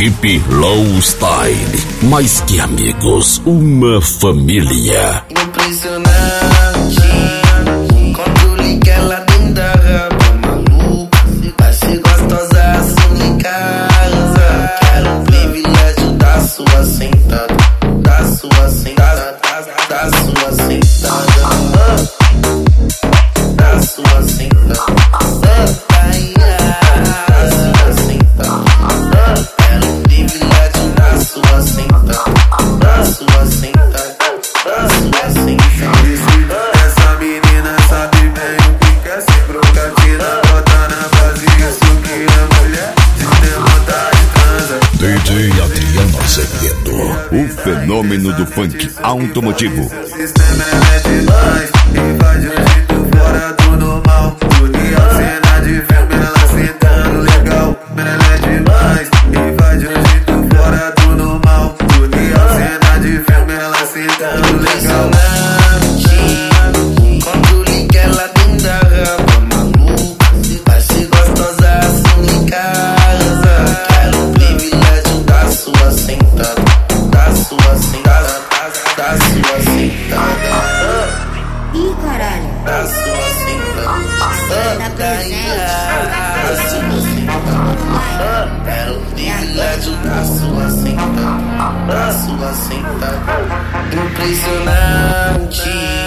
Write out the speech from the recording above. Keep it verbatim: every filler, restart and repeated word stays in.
Equipe Low Style, mais que amigos, uma família. Impressionante, controle que ela tem da raba maluca. Vai ser gostosa assim em casa. Quero o privilégio da sua sentada, da sua sentada, da sua sentada, da sua sentada. Essa menina sabe bem o que quer, sem brocatina, bota na base, isso que é mulher, se tem vontade transa. D J Adriano Azevedo, o fenômeno do funk automotivo. O sistema é demais e vai de um jeito fora do normal. Porque a cena de filme ela sentando legal. Ela é demais e vai de um jeito fora do normal. Porque a cena de filme ela sentando legal. Controle que ela tem da raba maluca. Vai ser gostosa assim em casa. Quero o privilégio da sua sentada, da sua sentada, da sua sentada. Ih, caralho. Da sua sentada. Tá presente. Quero o privilégio da sua sentada, da sua sentada. Impressionante.